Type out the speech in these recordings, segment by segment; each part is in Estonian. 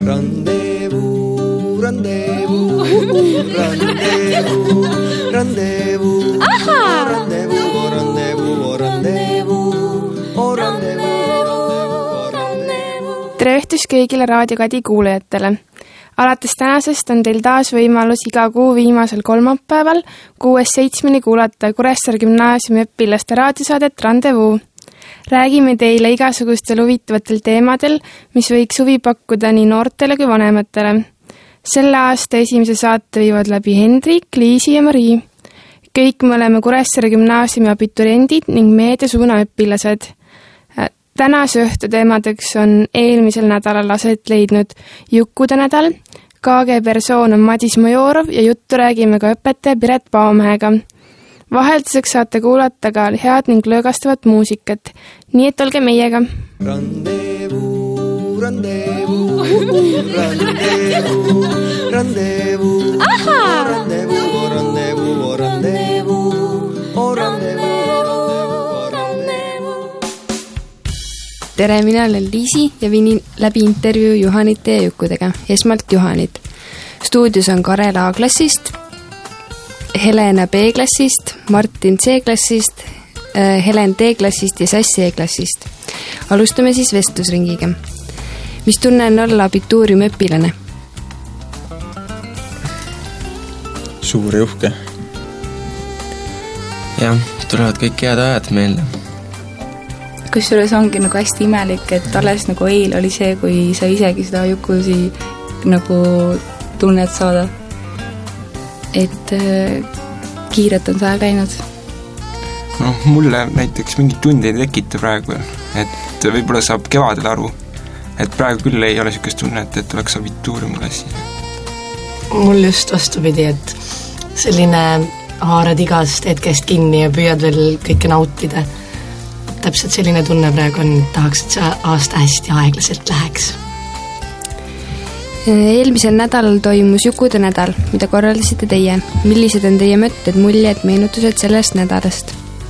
Rendezvous, rendezvous, rendezvous, rendezvous. Aha! Rendezvous, rendezvous, rendezvous, rendezvous. Tere õhtust kõigile raadiokadi kuulajatele. Alates tänasest on teil taas võimalus iga kuu viimasel kolmapäeval 6-7 kuulata Kuressaare gümnaasiumi õpilaste raadiosaadet Rendezvous. Räägime teile igasugustel huvitavatel teemadel, mis võiks huvi pakkuda nii noortele kui vanematele. Selle aasta esimese saate viivad läbi Hendrik, Liisi ja Marii. Kõik me oleme Kuressaare gümnaasiumi abituriendid ning meediasuuna õpilased. Tänase õhtu teemadeks on eelmisel nädalal aset leidnud Jukkude nädal, KG persoon on Madis Majorov ja juttu räägime ka õpetaja Piret Paomehega. Vahelduseks saate kuulata ka head ning lõõgastavat muusikat, nii et olge meiega. Rendezvous, rendezvous, rendezvous, rendezvous. Aha! Rendezvous, rendezvous, rendezvous, rendezvous, rendezvous. Tere, mina olen Liisi ja viin läbi intervjuu Juhanite ja Jukkudega. Esmalt Juhanit. Stuudios on Karel A-klassist, Helena B-klassist, Martin C-klassist, Helen D-klassist ja Sass E-klassist. Alustame siis vestlusringiga. Mis tunne on olla abituuriumi õpilane? Suur ja uhke. Jah, tulevad kõik head ajad meelde. Kusjuures ongi nagu hästi imelik, et alles nagu eil oli see, kui sa isegi seda Jukusi nagu tunnet saada. Et kiiret on see läinud. No, mulle näiteks mingid tundi ei tekita praegu, et võib-olla saab kevadel aru, et praegu küll ei ole niisugust tunnet, et oleks abituuriumklassi. Mul just vastupidi, et selline haarad igast hetkest kinni ja püüad veel kõike nautida. Täpselt selline tunne praegu on, et tahaks, et see aasta hästi aeglaselt läheks. Eelmisel nädalal toimus Jukkude nädal, mida korraldasite teie. Millised on teie mõtted, muljed, meenutused sellest nädalast?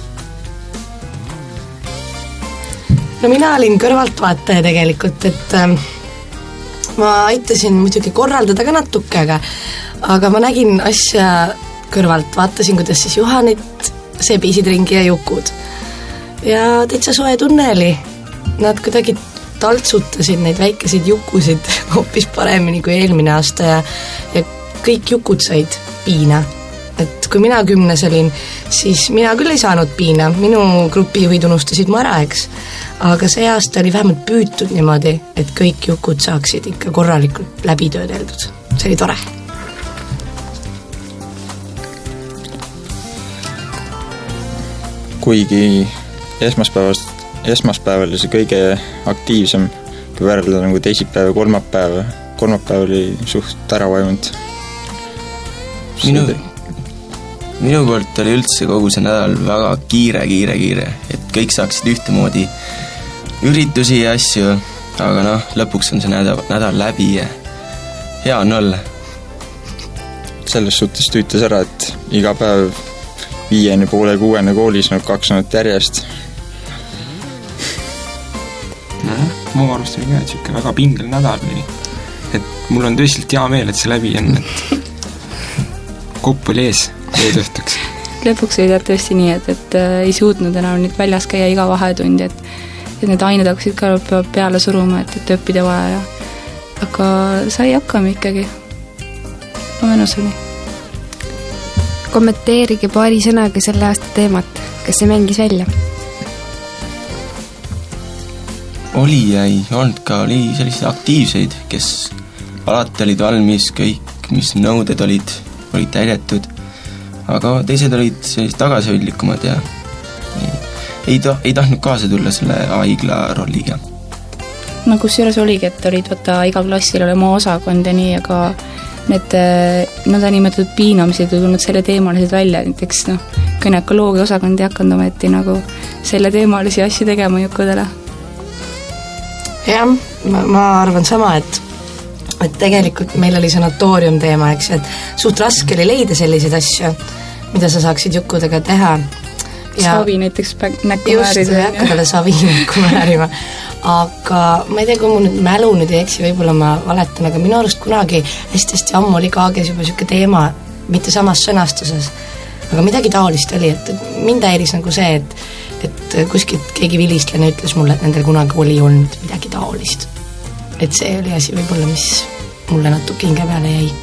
No mina olin kõrvaltvaataja tegelikult, et ma aitasin muidugi korraldada ka natuke, aga ma nägin asja kõrvalt, vaatasin, kuidas siis Juhanit, sebisid ringi ja Jukud. Ja täitsa soe tunne oli. Nad kuidagi taltsutasid neid väikeseid Jukusid hoopis paremini kui eelmine aasta ja kõik Jukud said piina. Et kui mina 10 olin, siis mina küll ei saanud piina. Minu grupijuhid unustasid mu ära, eks. Aga see aasta oli vähemalt püütud niimoodi, et kõik Jukud saaksid ikka korralikult läbitöödeldud. See oli tore. Kuigi esmaspäeval oli see kõige aktiivsem, kui võrrelda nagu teisipäev ja kolmapäev. Kolmapäev oli suht ära vaimunud. Minu poolt oli üldse kogu see nädal väga kiire, et kõik saaksid ühtemoodi üritusi ja asju, aga noh, lõpuks on see nädal läbi ja hea on olla. Selles suhtes tüütas ära, et iga päev 5:30-6 koolis nad 2 nädalat järjest. Ma arvast oli ka, et siuke väga pingel nädal oli. Et mul on tõsiselt hea meel, et see läbi on, et kopp oli ees õhtuks. Lõpuks oli tõesti nii, et ei suutnud enam nüüd väljas käia iga vahetundi, et need ained hakkasid ka peale suruma, et õppida vaja. Aga sai hakkama ikkagi. Mõnus oli. Kommenteerige paari sõnaga selle aasta teemat. Kas see mängis välja? Oli ja ei olnud ka, oli selliseid aktiivseid, kes alati olid valmis, kõik, mis nõuded olid täidetud, aga teised olid sellised tagasihoidlikumad ja ei tahtnud kaasa tulla selle haigla rolliga. No kusjuures oligi, et olid iga klassil oli oma osakond ja nii, aga need nimetatud piinamised ei tulnud selle teemalised välja, näiteks günekoloogia osakond ei hakanud ometi nagu selle teemalisi asju tegema Jukkudele. Jah, ma arvan sama, et tegelikult meil oli sanatoorium teema, eks, et suht raske oli leida selliseid asju, mida sa saaksid Jukkudega teha. Savi näiteks näkku määrida. Just, ei hakka talle savi näkku määrima. aga ma ei tea, kui mu nüüd mälu nüüd ei eksi, võib-olla ma valetan, aga minu arust kunagi hästi-hästi ammu oli Kaages juba niisugune teema, mitte samas sõnastuses, aga midagi taolist oli, et mind häiris nagu see, et kuskilt keegi vilistlane ütles mulle, et nendel kunagi oli olnud midagi taolist. Et see oli asi võib-olla, mis mulle natuke hinge peale jäi.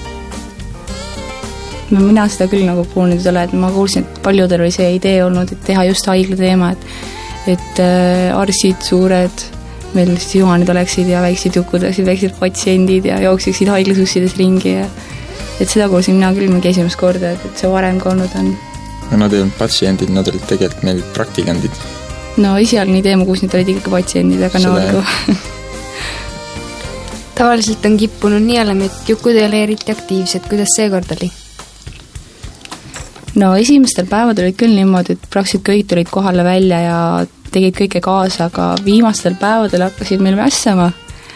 Mina seda küll nagu kuulnud ei ole, et ma kuulsin, et paljudel oli see idee olnud, et teha just haigla teema, et arstid suured, meil siis Juhanid oleksid ja väiksed Jukud oleksid väiksed patsiendid ja jooksiksid haiglasussidest ringi ja et seda kuulsin mina küll mingi esimest korda, et see varem ka olnud on. No nad ei olnud patsiendid, nad olid tegelikult meil praktikandid. No esialgne idee ma kuulsin, et olid ikkagi patsiendid, aga no olgu. Tavaliselt on kippunud nii olema, et Jukud ei ole eriti aktiivsed, kuidas see kord oli? No esimestel päevad olid küll niimoodi, et praktiliselt kõik tulid kohale välja ja tegid kõike kaasa, aga viimastel päevadel hakkasid meil mässama.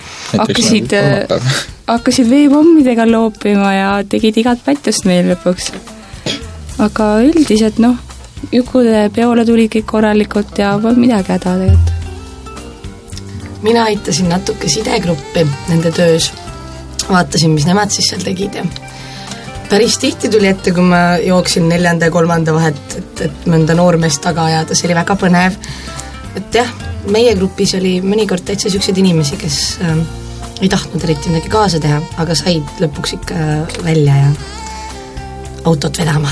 Hakkasid veepommidega loopima ja tegid igat pättust meil lõpuks. Aga üldiselt Jukude peole tuli kõik korralikult ja polnud midagi häda tegelikult. Mina aitasin natuke sidegruppi nende töös. Vaatasin, mis nemad siis seal tegid ja päris tihti tuli ette, kui ma jooksin 4. ja 3. vahet, et mõnda noormeest taga ajada, see oli väga põnev. Et jah, meie grupis oli mõnikord täitsa sellised inimesi, kes ei tahtnud eriti midagi kaasa teha, aga said lõpuks ikka välja ja autot vedama.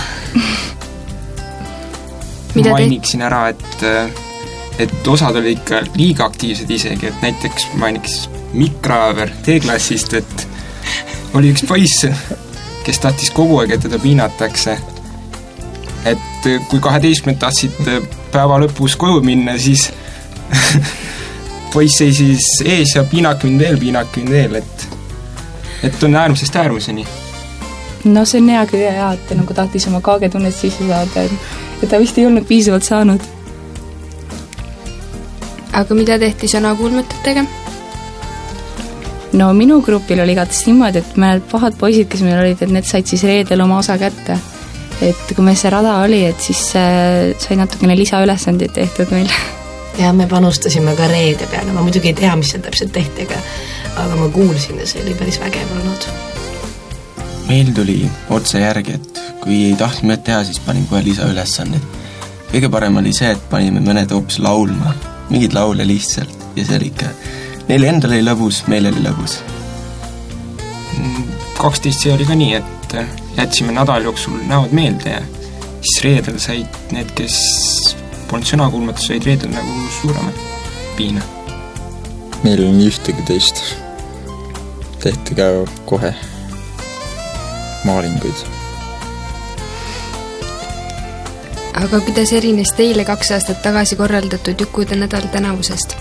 Mainiksin ära, et osad oli ikka liiga aktiivsed isegi, et näiteks mainiks Mikraaver D-klassist, et oli üks poiss, kes tahtis kogu aeg, et teda piinatakse. Et kui 12 tahtsid päeva lõpus koju minna, siis poiss ei siis ees ja piinak mind veel, et on äärmusest äärmuseni. No see on hea küll hea, et nagu tahtis oma kaagetunnet sisse saada, et ta vist ei olnud piisavalt saanud. Aga mida tehti sõnakuulmetutega? No minu grupil oli igates niimoodi, et mõned pahad poisid, kes meil olid, et need said siis reedel oma osa kätte. Et kui meil see rada oli, et siis sai natukene lisaülesandid tehtud meil. Ja me panustasime ka reede peale, ma muidugi ei tea, mis seal täpselt tehti, aga ma kuulsin ja see oli päris vägev olnud. Meil tuli otse järgi, et kui ei tahtnud meid teha, siis panin kohe lisaülesandid. Kõige parem oli see, et panime mõned hoopis laulma, mingid laule lihtsalt ja see oli ikka neil endal oli lõbus, meil oli lõbus. 12 see oli ka nii, et jätsime nädal jooksul näod meelde ja siis reedel said need, kes polnud sõnakuulmatus, said reedel nagu suuremat piina. Meil oli nii ühtegi teist. Tehti ka kohe maalinguid. Aga kuidas erines teile 2 aastat tagasi korraldatud Jukude nädal tänavusest?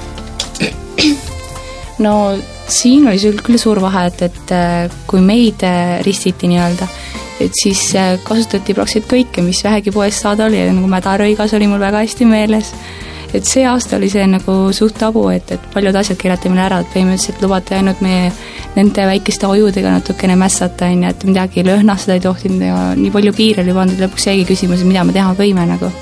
No siin oli küll suur vahe, et kui meid ristiti nii-öelda, et siis kasutati praktiliselt kõike, mis vähegi poest saada oli, nagu mädarõigas oli mul väga hästi meeles. Et see aasta oli see nagu suht tabu, et paljud asjad keelati meile ära, et põhimõtteliselt lubati ainult meie nende väikeste ojudega natukene mässata, et midagi lõhnastada ei tohtinud ja nii palju piire oli pandud, lõpuks jäigi küsimus, mida me teha võime nagu.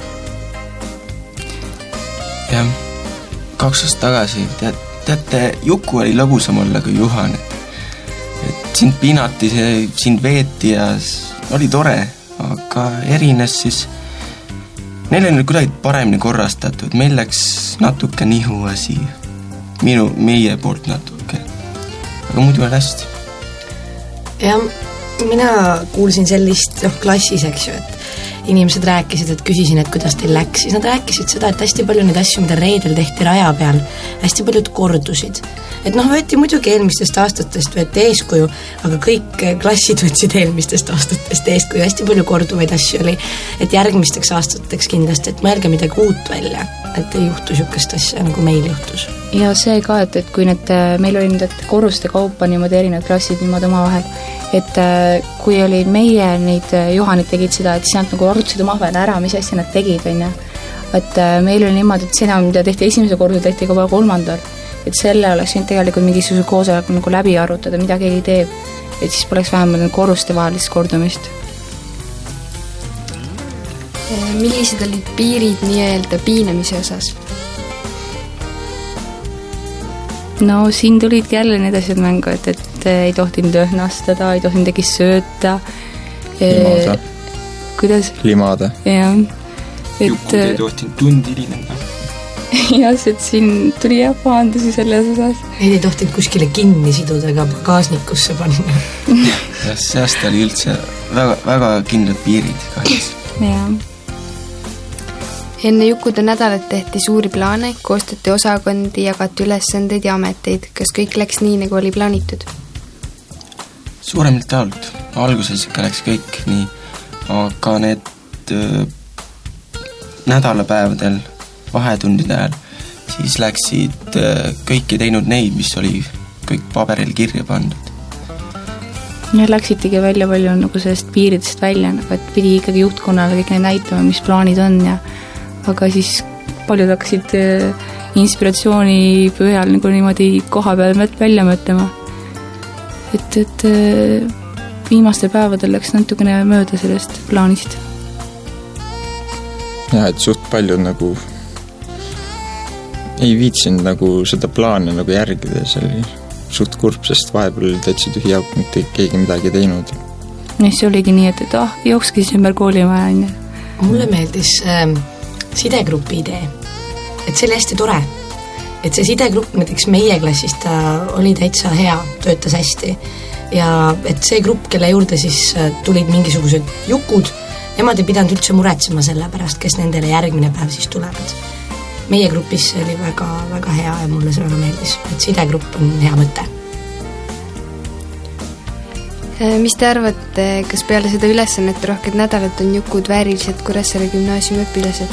Jah, 2 aastat tagasi, teate, Juku oli lõbusam olla kui Juhan, et sind piinati, sind veeti ja oli tore, aga erines siis, neil oli kuidagi paremini korrastatud, meil läks natuke nihu asi, meie poolt natuke, aga muidu oli hästi. Ja mina kuulsin sellist klassis, eks ju, et inimesed rääkisid, et küsisin, et kuidas teil läks, siis nad rääkisid seda, et hästi palju neid asju, mida reedel tehti raja peal, hästi paljud kordusid. Et võeti muidugi eelmistest aastatest võeti eeskuju, aga kõik klassid võtsid eelmistest aastatest eeskuju, hästi palju korduvaid asju oli, et järgmisteks aastateks kindlasti, et mõelge midagi uut välja, et ei juhtu niisugust asja, nagu meil juhtus. Ja see ka, et kui meil oli nüüd korruste kaupa niimoodi erinevad klassid niimoodi omavahel, et kui oli meie neid Juhanid tegid seda, et siis nad nagu arutasid omavahel ära, mis asja nad tegid, et meil oli niimoodi, et seda, mida tehti esimese korda, tehti ka 3. Et selle oleks võinud tegelikult mingisuguse koosoleku nagu läbi arutada, mida keegi teeb, et siis poleks vähemalt korruste vahelist kordumist. Millised olid piirid nii-öelda piinamise osas? no siin tulidki jälle need asjad mängu, et ei tohtinud õhnastada, ei tohtinud tegi sööta. Limada. Kuidas? Limada. Jah. Jukud ei tohtinud tundi hilineda. jah, et siin tuli jah pahandusi selles osas. Neid ei tohtinud kuskile kinni siduda ega gaasnikusse panna. ja see aasta oli üldse väga, väga kindlad piirid kahjuks. jah. Enne Jukude nädalat tehti suuri plaane, koostati osakondi, jagati ülesandeid ja ameteid. Kas kõik läks nii, nagu oli plaanitud? Suuremalt jaolt. Alguses ikka läks kõik nii, aga need nädalapäevadel, vahetundide ajal, siis läksid kõik ei teinud neid, mis oli kõik paberil kirja pandud. Ja läksitegi välja palju nagu sellest piiridest välja, nagu et pidi ikkagi juhtkonnale kõik need näitama, mis plaanid on ja aga siis paljud hakkasid inspiratsiooni põhjal nagu niimoodi koha peal välja mõtlema. Et viimastel päevadel läks natukene mööda sellest plaanist. jah, et suht paljud nagu ei viitsinud nagu seda plaane nagu järgida, see oli suht kurb, sest vahepeal täitsa tühi jauk, mitte keegi midagi teinud. Ja see oligi nii, et jookski siis ümber koolimaja. Mulle meeldis sidegrupi idee, et see oli hästi tore, et see sidegrupp näiteks meie klassist oli täitsa hea, töötas hästi ja et see grupp, kelle juurde siis tulid mingisugused jukud, nemad ei pidanud üldse muretsema selle pärast, kes nendele järgmine päev siis tulevad. Meie grupis see oli väga, väga hea ja mulle see väga meeldis, et sidegrupp on hea mõte. Mis te arvate, kas peale seda ülesannet rohked nädalat on Jukud väärilised Kuressaare gümnaasiumi õpilased?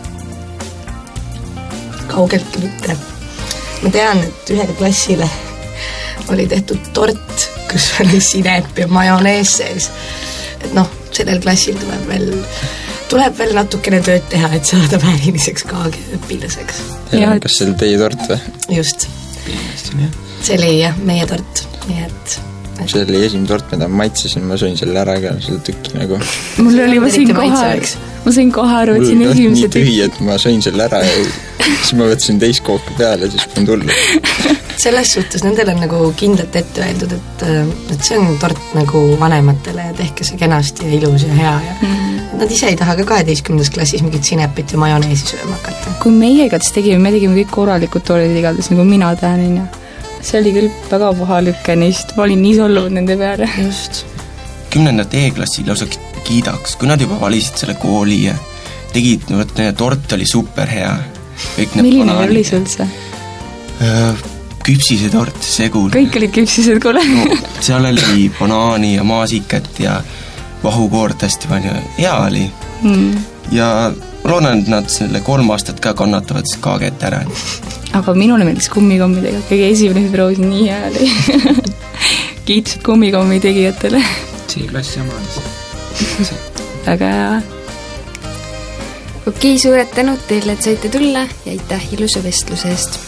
Kaugelt mitte. Ma tean, et ühele klassile oli tehtud tort, kus oli sinep ja majonees sees. Et sellel klassil tuleb veel natukene tööd teha, et saada vääriliseks KG õpilaseks. Kas see oli teie tort või? Just. See oli jah, meie tort. Nii et see oli esimene tort, mida ma maitsesin, ma sõin selle ära ka, selle tükki nagu. Mul oli, ma sõin kohe aru, võtsin esimese tükki. Nii tühi, et ma sõin selle ära ja siis ma võtsin teist kooki peale, siis on tulnud. Selles suhtes nendel on nagu kindlalt ette öeldud, et see on tort nagu vanematele ja tehke see kenasti ja ilus ja hea ja nad ise ei taha ka 12. klassis mingit sinepit ja majoneesi sööma hakata. Kui meie igatahes me tegime kõik korralikud tordid igatahes, nagu mina tänan ja see oli küll väga paha lükke neist, ma olin nii solvunud nende peale. Just. 10. E-klassi lausa kiidaks, kui nad juba valisid selle kooli ja tegid, tort oli super hea. Milline oli see üldse? Küpsise tort, segul. Kõik olid küpsised, kuule. Seal oli banaani ja maasikat ja vahukoort hästi palju. Hea oli. Ja loodan, et nad selle 3 aastat ka kannatavad siis KG-t ära. Aga minule meeldis kummikommidega, kõige esimene proovisin nii hea oli. Kiitused kummikommi tegijatele. See klassi omadest. Väga hea. Okei, suured tänud teile, et saite tulla ja aitäh ilusa vestluse eest.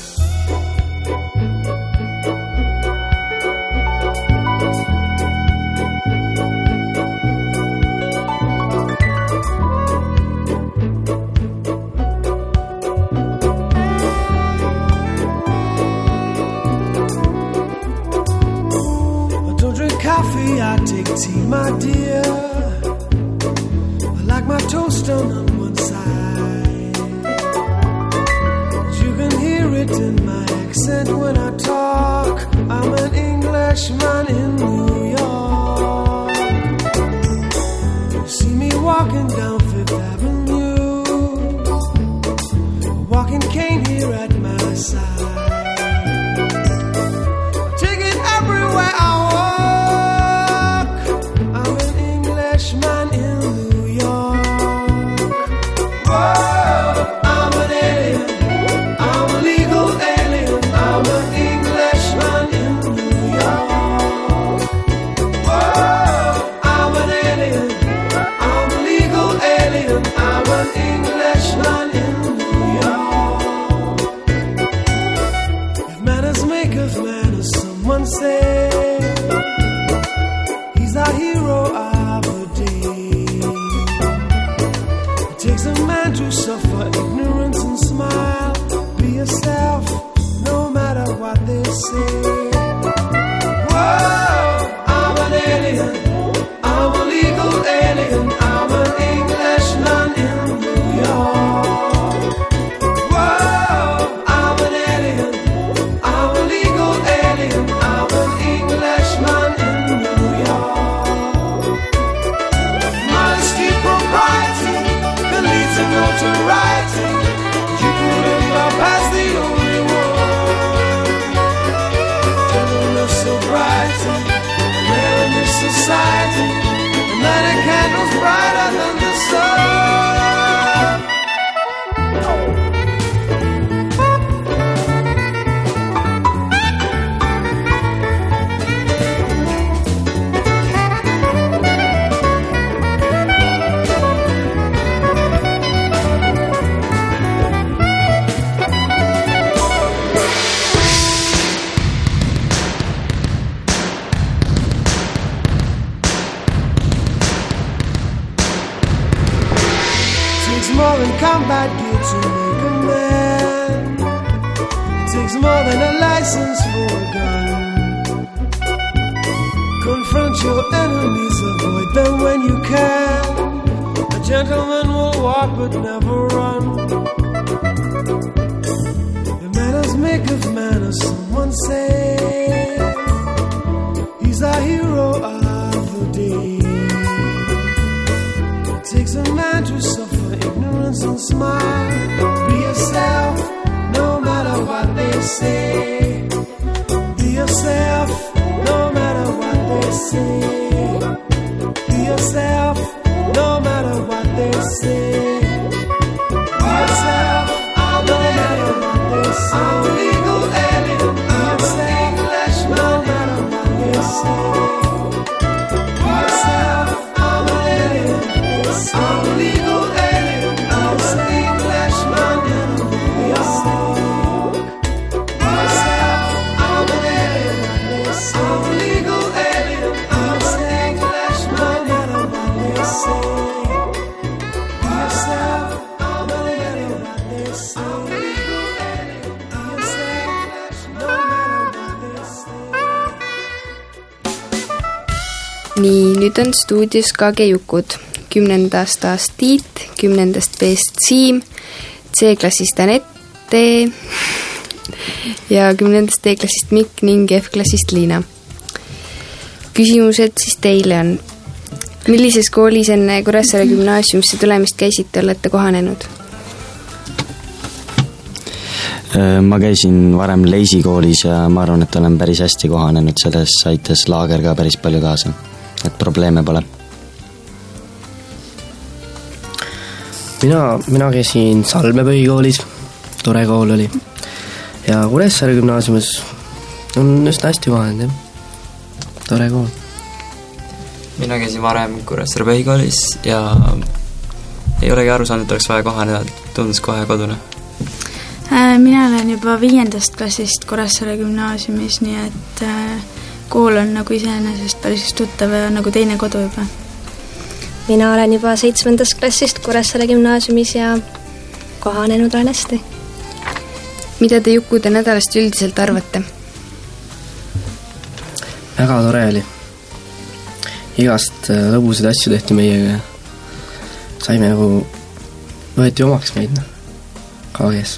I take tea, my dear. I like my toast done on one side. You can hear it in my accent when I talk. I'm an Englishman in New York. You see me walking down Fifth Avenue, a walking cane here at my side. Take it everywhere I many candles brighter than the sun. More than combat gear to make a man. It takes more than a license for a gun. Confront your enemies, avoid them when you can. A gentleman will walk but never run. The manners make of manners, someone say. He's a hero of the day. It takes a man to suffer ignorance and smile. Be yourself, no matter what they say. Be yourself, no matter what they say. Be yourself, no matter what they say. Be yourself, no matter what they say. I'm a legal alien, I'm a English, no matter what they say. Be yourself, I'm an alien, I'm a legal alien. Nii, nüüd on stuudios KG Jukud. 10. A-st Tiit, 10. B-st Siim, C-klassist Anette ja 10. D-klassist Mikk ning F-klassist Liina. Küsimused siis teile on. Millises koolis enne Kuressaare gümnaasiumisse tulemist käisite, olete kohanenud? Ma käisin varem Leisi koolis ja ma arvan, et olen päris hästi kohanenud, selles aitas laager ka päris palju kaasa, et probleeme pole. Mina käisin Salme põhikoolis, tore kool oli. Ja Kuressaare gümnaasiumis on üsna hästi kohanenud, jah. Tore kool. Mina käisin varem Kuressaare põhikoolis ja ei olegi aru saanud, et oleks vaja kohaneda, tundus kohe kodune. Mina olen juba 5. klassist Kuressaare gümnaasiumis, nii et kool on nagu iseenesest päris tuttav ja nagu teine kodu juba. Mina olen juba 7. klassist Kuressaare gümnaasiumis ja kohanenud olen hästi. Mida te Jukude nädalast üldiselt arvate? Väga tore oli. Igast lõbusid asju tehti meiega. Saime nagu, võeti omaks meid KG-s.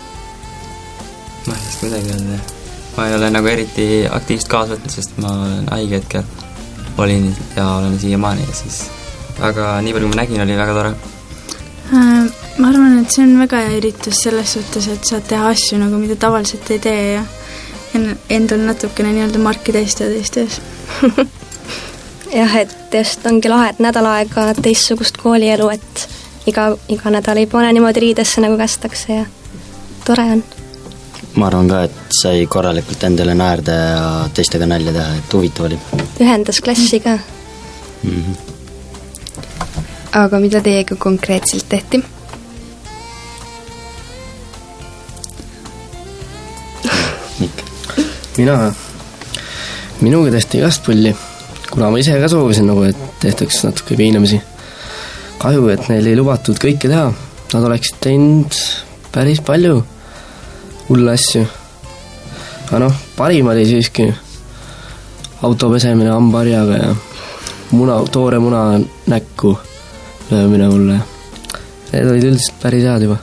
Ma ei sest midagi öelda. Ma ei ole nagu eriti aktiivselt kaasa võtnud, sest ma olen haige hetkel. Olin ja olen siiamaani ja siis. Aga nii palju, kui ma nägin, oli väga tore. Ma arvan, et see on väga hea üritus selles suhtes, et saad teha asju, nagu mida tavaliselt ei tee ja endal natukene nii-öelda marki teiste teistes. Jah, et just ongi lahe, et nädal aega teistsugust koolielu, et iga nädal ei pane niimoodi riidesse nagu kästakse ja tore on. Ma arvan ka, et sai korralikult endale naerda ja teistega nalja teha, et huvitav oli. Ühendas klassi ka. Aga mida teiega konkreetselt tehti? Minuga tehti igast pulli, kuna ma ise ka soovisin nagu, et tehtaks natuke piinamisi. Kahju, et neil ei lubatud kõike teha. Nad oleksid teinud päris palju hulle asju. Aga parim oli siiski auto pesemine hambaharjaga ja toore muna näkku löömine mulle. Need olid üldiselt päris head juba.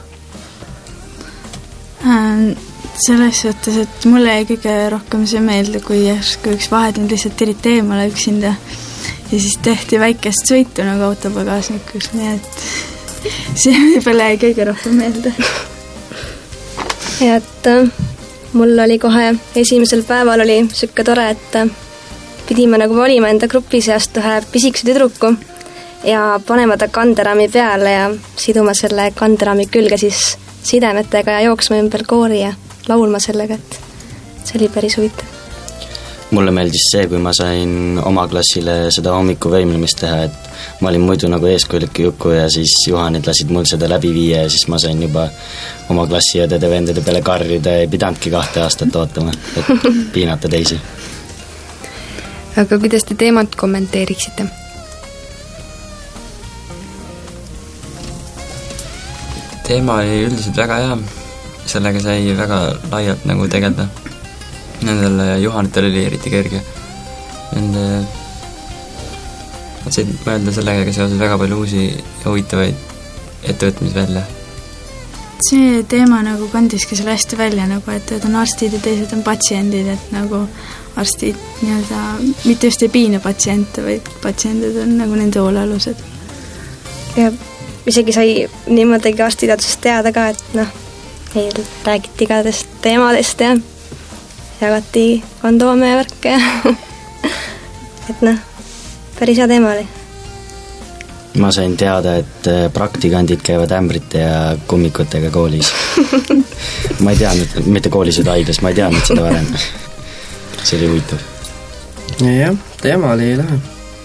Selles suhtes, et mulle ei kõige rohkem see meelde, kui üks vahetund lihtsalt tiriti eemale üksinda ja siis tehti väikest sõitu nagu autopagasnikus, nii et see võib-olla ei kõige rohkem meelde. Ja et mul oli kohe esimesel päeval oli sükke tore, et pidime nagu valima enda grupi seast ühe pisikese tüdruku ja panema ta kanderaami peale ja siduma selle kanderaami külge siis sidemetega ja jooksma ümber koori ja laulma sellega, et see oli päris huvitav. Mulle meeldis see, kui ma sain oma klassile seda hommikuvõimlemist teha, et ma olin muidu nagu eeskujulik Juku ja siis Juhanid lasid mul seda läbi viia ja siis ma sain juba oma klassi õdede vendade peale karjuda ja ei pidanudki 2 aastat ootama, et piinata teisi. Aga kuidas te teemat kommenteeriksite? Teema oli üldiselt väga hea, sellega sai väga laialt nagu tegelda. Nendel Juhanitel oli eriti kerge. Nad said mõelda sellega seoses väga palju uusi ja huvitavaid ettevõtmisi välja. See teema nagu kandiski selle hästi välja, nagu, et on arstid ja teised on patsiendid, et nagu arstid nii-öelda mitte just ei piina patsiente, vaid patsiendid on nagu nende hoolealused. Ja isegi sai niimoodi arstiteadusest teada ka, et meil räägiti igadest teemadest ja jagati kondoome ja värke ja et päris hea teema oli. Ma sain teada, et praktikandid käivad ämbrite ja kummikutega koolis. Ma ei teadnud, mitte koolis või haiglas, ma ei teadnud seda varem. See oli huvitav. Jah, teema oli lähe.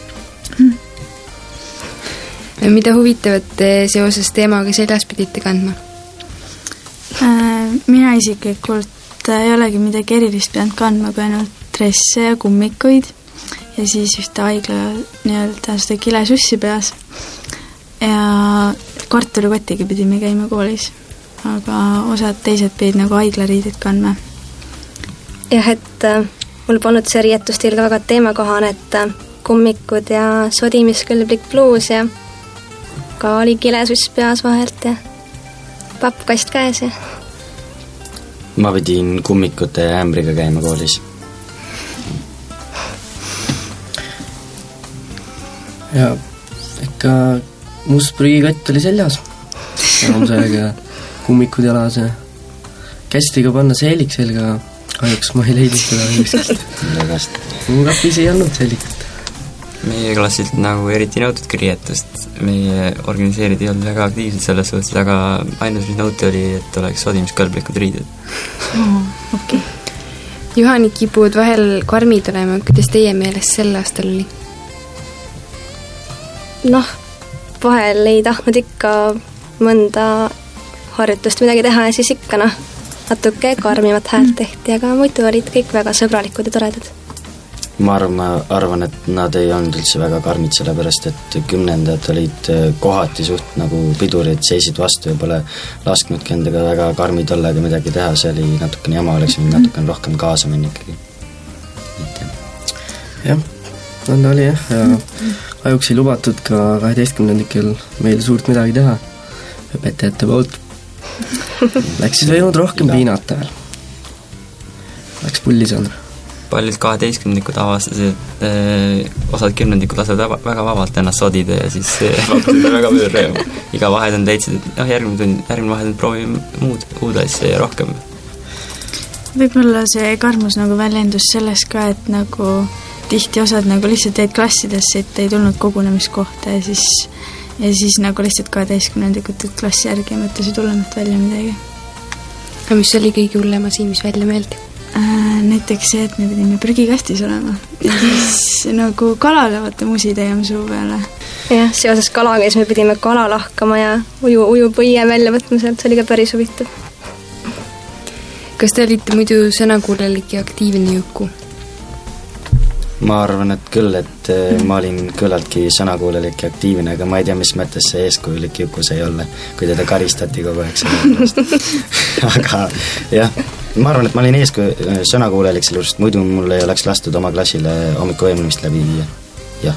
Mida huvitavat seoses teemaga seljas pidite kandma? Mina isiklikult ei olegi midagi erilist pidanud kandma, kui ainult dresse ja kummikuid ja siis ühte haigla nii-öelda seda kilesussi peas ja kartulikottiga pidime käima koolis, aga osad teised pidid nagu haiglariidid kandma. Jah, et mul polnud see riietustil ka väga teemakohane, et kummikud ja sodimiskõlblik bluus ja ka oli kilesuss peas vahelt ja pappkast käes ja ma pidin kummikute ja ämbriga käima koolis. Ja ikka must prügikott oli seljas. Enamusega kummikud jalas ja kästi ka panna seelik selga, kahjuks ma ei leidnud seda õigust. Mu kapis ei olnud seelikut. Meie klassilt nagu eriti nõutud riietust. Meie organiseerid ei olnud väga aktiivsed selles suhtes, aga ainus mis nõuti oli, et oleks sodimiskõlblikud riided. Okay. Juhanid kipuvad vahel karmid olema, kuidas teie meelest sel aastal oli? Vahel ei tahtnud ikka mõnda harjutust midagi teha ja siis ikka natuke karmimat häält tehti, aga muidu olid kõik väga sõbralikud ja toredad. Ma arvan, et nad ei olnud üldse väga karmid, sellepärast et 10. olid kohati suht nagu pidurid, seisid vastu ja pole lasknudki endaga väga karmid olla ega midagi teha, see oli natukene jama, oleks võinud natukene rohkem kaasa minna ikkagi. Jah, nõnda oli jah, ja kahjuks ei lubatud ka 12. meil suurt midagi teha õpetajate poolt. Läks siis võinud rohkem piinata veel. Läks pulli saanud. Paljud 12. avastasid, osad 10. lasevad väga vabalt ennast sodida ja siis pakkusid väga palju rõõmu. Iga vahetund leidsid, et järgmine vahetund proovime muud asja ja rohkem. Võib-olla see karmus nagu väljendus selles ka, et nagu tihti osad nagu lihtsalt jäid klassidesse, et ei tulnud kogunemiskohta ja siis nagu lihtsalt 12. klassi järgi mõtlesid hullemat välja midagi. Ja mis oli kõige hullem asi, mis välja meeldi? Näiteks see, et me pidime prügikastis olema ja siis nagu kalale vaata musi tegema suu peale. Jah, seoses kalaga, siis me pidime kala lahkama ja ujupõie välja võtma sealt, see oli ka päris huvitav. Kas te olite muidu sõnakuulelik ja aktiivne Juku? Ma arvan, et küll, et ma olin küllaltki sõnakuulelik ja aktiivne, aga ma ei tea, mis mõttes see eeskujulik Juku sai olla, kui teda karistati kogu aeg sõnakuulest. Aga jah, ma arvan, et ma olin sõnakuulelik selle juurest, muidu mul ei oleks lastud oma klassile hommikuvõimlemist läbi viia. Jah.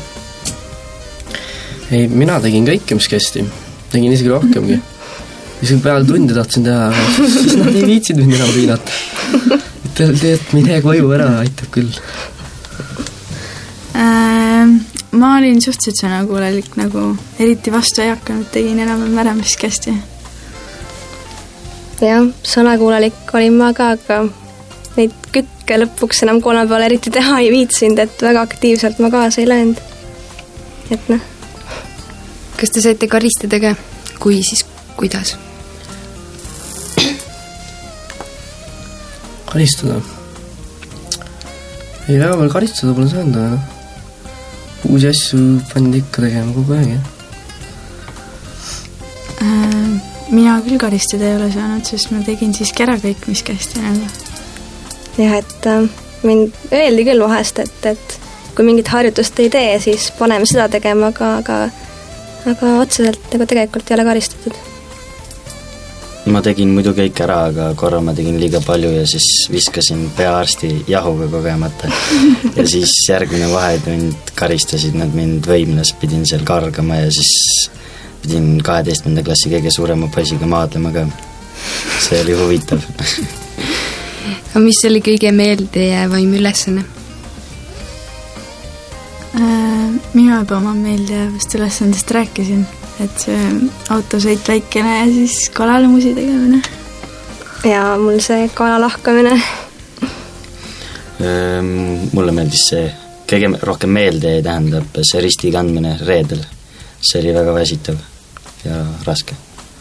Ei, mina tegin kõike, mis kästi. Tegin isegi rohkemgi. Isegi peale tunde tahtsin teha, aga siis nad ei viitsid mind enam piinata. Et mine koju ära, aitab küll. Ma olin suhteliselt sõnakuulelik, nagu eriti vastu ei hakanud, tegin enam märemist kästi. Jah, sõnakuulelik olin ma ka, aga neid kükke lõpuks enam kolme peale eriti teha ei viitsinud, et väga aktiivselt ma kaasa ei löönud. Et kas te saite karistada ka? Kui, siis kuidas? Karistada? Ei, väga palju karistada pole saanud, aga uusi asju pandi ikka tegema kogu aeg, jah. Mina küll karistada ei ole saanud, sest ma tegin siiski ära kõik, mis kästi nagu. Jah, et mind öeldi küll vahest, et kui mingit harjutust ei tee, siis paneme seda tegema, aga otseselt nagu tegelikult ei ole karistatud. Ma tegin muidu kõik ära, aga korra ma tegin liiga palju ja siis viskasin peaarsti jahuga kogemata. Ja siis järgmine vahetund karistasid nad mind võimles, pidin seal kargama ja siis pidin 12. klassi kõige suurema poisiga maadlema ka. See oli huvitav. Aga mis oli kõige meeldejäävaim ülesanne? Mina juba oma meeldejäävast ülesandest rääkisin, et see autosõit väikene ja siis kalalumusi tegemine. Ja mul see kala lahkamine. Mulle meeldis see kõige rohkem meelde tähendab see risti kandmine reedel. See oli väga väsitav ja raske.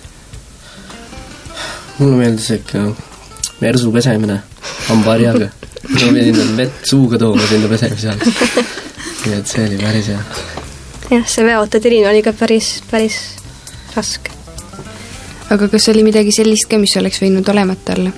Mulle meeldis ikka mersu pesemine hambaharjaga. Ma pidin vett suuga tooma sinna pesemise all. Nii et see oli päris hea. Jah, see veotatirine oli ka päris raske. Aga kas oli midagi sellist ka, mis oleks võinud olemata olla?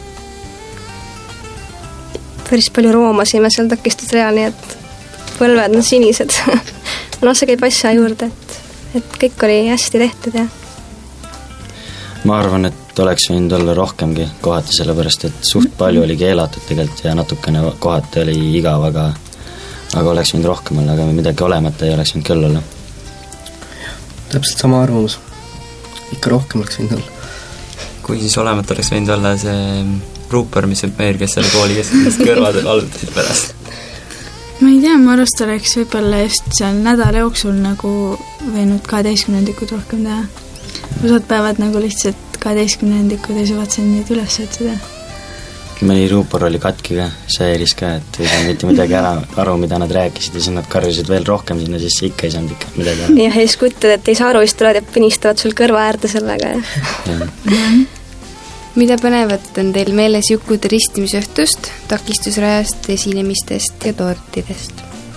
Päris palju roomasime seal takistusreal, nii et põlved on sinised. See käib asja juurde, et kõik oli hästi tehtud ja ma arvan, et oleks võinud olla rohkemgi kohati, sellepärast et suht palju oli keelatud tegelikult ja natukene kohati oli igav, aga oleks võinud rohkem olla, aga midagi olemata ei oleks võinud küll olla. Täpselt sama arvamus. Ikka rohkem oleks võinud olla. Kui siis olemata oleks võinud olla see ruupar, mis on meil, kes selle kooli keskendist kõrvadel alutasid pärast? Ma ei tea, ma arvast oleks võib-olla just seal nädala jooksul nagu võinud 12-ndikud rohkem teha. Osad päevad nagu lihtsalt 12-ndikud ei suvatsenud neid üles otsida. Mõni ruupor oli katki ka, see eris ka, et ei saanud mitte midagi aru, mida nad rääkisid ja siis nad karjusid veel rohkem sinna, siis ikka ei saanud ikka midagi aru. Jah, ja siis kuttad, et ei saa aru, siis tulevad ja pinistavad sul kõrva äärde sellega. Mida põnevat on teil meeles Jukude ristimisõhtust, takistusrajast, esinemistest ja tortidest?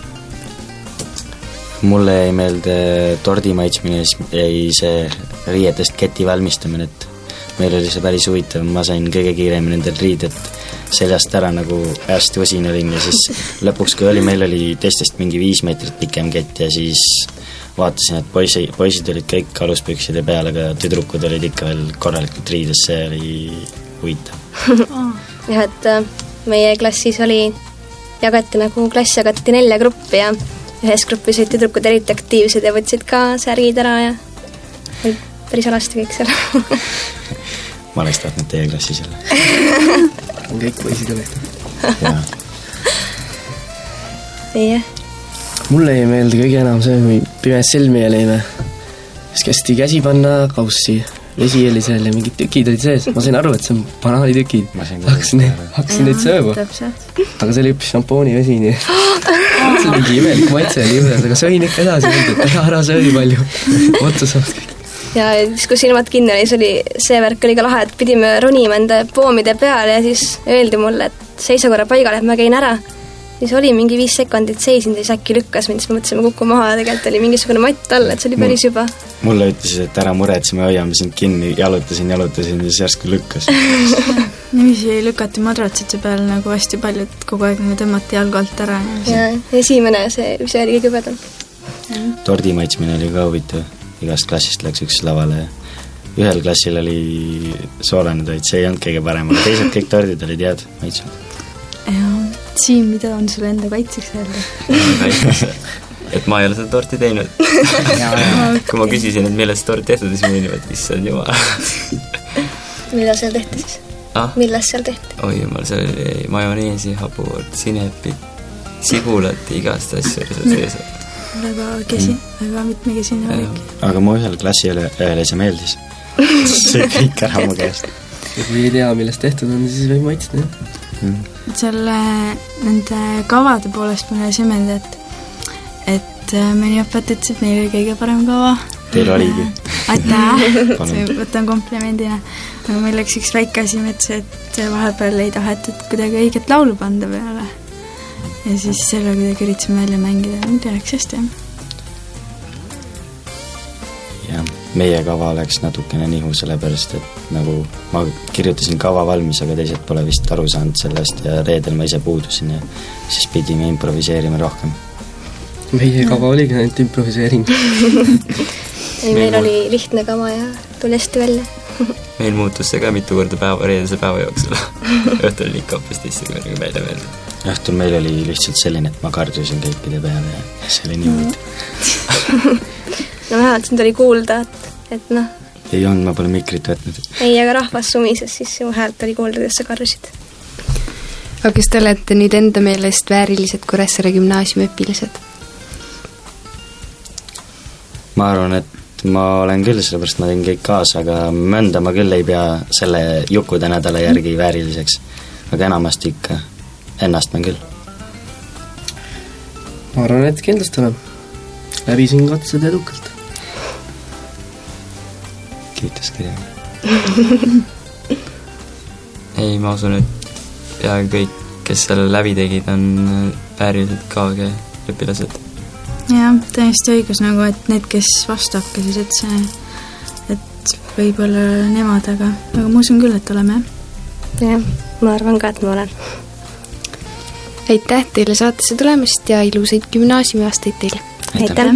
Mulle ei meelde tordi maitsmine, ei see riietest keti valmistamine, et meil oli see päris huvitav, ma sain kõige kiiremini nendel riided seljast ära, nagu hästi osin olin ja siis lõpuks, kui meil oli teistest mingi 5 meetrit pikem kett ja siis vaatasin, et poisid olid kõik aluspükside peal, aga tüdrukud olid ikka veel korralikult riides, see oli huvitav. Jah, et meie klassis jagati 4 gruppi ja ühes grupis olid tüdrukud eriti aktiivsed ja võtsid ka särgid ära ja päris alasti kõik seal. Ma oleks tahtnud teie klassis jälle. Kõik poisid olid. Jah. Mulle ei meeldi kõige enam see, kui pimes selmi olime. Siis kästi käsi panna kaussi. Vesi oli seal ja mingid tükid olid sees. Ma sain aru, et see on banaanitükid. Hakkasin neid sööma. Aga see oli üpis šampooni vesi, nii. See oli mingi imelik maitse oli juures, aga sõin ikka edasi, et ära söödi palju. Otsa saad kõik. Ja siis, kui silmad kinni oli, see värk oli ka lahe, et pidime ronima enda poomide peale ja siis öeldi mulle, et seisa korra paigale, et ma käin ära. Siis oli mingi 5 sekundit seisin, siis äkki lükkas mind, siis me mõtlesime kukku maha ja tegelikult oli mingisugune matt all, et see oli päris juba. Mulle ütlesid, et ära muretsime, hoiame sind kinni, jalutasin ja siis järsku lükkas. Niiviisi lükati madratsite peal nagu hästi palju, et kogu aeg nagu tõmmati jalgu alt ära. Ja esimene, see oli kõige pedam. Tordi maitsmine oli ka huvitav. Igast klassist läks üks lavale ja ühel klassil oli soolane toit, see ei olnud kõige parem, aga teised kõik tordid olid head maitsmed. Siim, mida on sulle enda kaitseks öelda? Et ma ei ole seda torti teinud. Kui ma küsisin, et millest tort tehtud, siis ma olin, et issand jumal. Mida seal tehti siis? Millest seal tehti? Oi jumal, seal oli majoneesi, hapuurt, sinepit, sigulat, igast asju sees. Väga mitmekesine valik. Aga mu ühel klassile see meeldis. See kõik ära mu käest. Kui ei tea, millest tehtud on, siis võib maitsida. Selle nende kavade poolest mulle see meeldib, et mõni õpet ütles, et meil oli kõige parem kava Teil oligi. Aitäh, võtan komplimendina. Aga meil läks üks väike asi mõttes, et vahepeal ei tahetud kuidagi õiget laulu panda peale. Ja siis selle kuidagi üritasime välja mängida ja nüüd läks hästi. Ja meie kava läks natukene nihu, sellepärast, et nagu ma kirjutasin kava valmis, aga teised pole vist aru saanud sellest ja reedel ma ise puudusin ja siis pidime improviseerima rohkem. Meie kava oligi ainult improviseering. Ei, meil oli lihtne kava ja tuli hästi välja. Meil muutus see ka mitu korda reedese päeva jooksul. Õhtul oli ikka hoopis teisse, kui meile meeldib. Õhtul meil oli lihtsalt selline, et ma kardusin kõikide peale ja see oli nii huvitav. No vähemalt sind oli kuulda, et noh. Ei olnud, ma pole mikrit võtnud. Ei, aga rahvas sumises, siis su häält oli kuulda, kuidas sa kardusid. Aga kas te olete nüüd enda meelest väärilised Kuressaare gümnaasiumi õpilased? Ma arvan, et ma olen küll, sellepärast ma teen kõik kaasa, aga mõnda ma küll ei pea selle Jukude nädala järgi vääriliseks. Aga enamasti ikka ennast ma küll. Ma arvan, et kindlasti olen. Läbisin katsed edukalt. Kiitus kirja. Ei, ma usun, et peaaegu kõik, kes selle läbi tegid, on väärilised KG õpilased. Jah, täiesti õigus nagu, et need, kes vastu hakkasid, et see, et võib-olla nemad, aga ma usun küll, et oleme. Jah, ma arvan ka, et ma olen. Aitäh teile saatesse tulemast ja ilusaid gümnaasiumiaastaid teile. Aitäh!